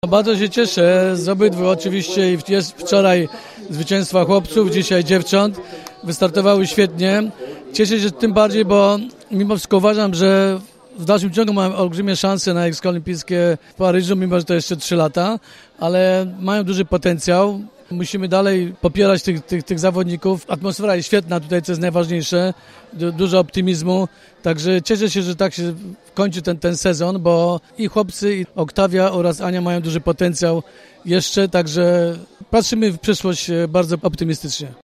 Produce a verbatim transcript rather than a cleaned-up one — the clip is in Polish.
Bardzo się cieszę z obydwu oczywiście i jest wczoraj zwycięstwa chłopców, dzisiaj dziewcząt. Wystartowały świetnie. Cieszę się tym bardziej, bo mimo wszystko uważam, że w dalszym ciągu mają olbrzymie szanse na Igrzyska Olimpijskie w Paryżu, mimo że to jeszcze trzy lata, ale mają duży potencjał. Musimy dalej popierać tych, tych, tych zawodników. Atmosfera jest świetna tutaj, co jest najważniejsze. Du- dużo optymizmu. Także cieszę się, że tak się kończy ten, ten sezon, bo i chłopcy, i Oktawia oraz Ania mają duży potencjał jeszcze. Także patrzymy w przyszłość bardzo optymistycznie.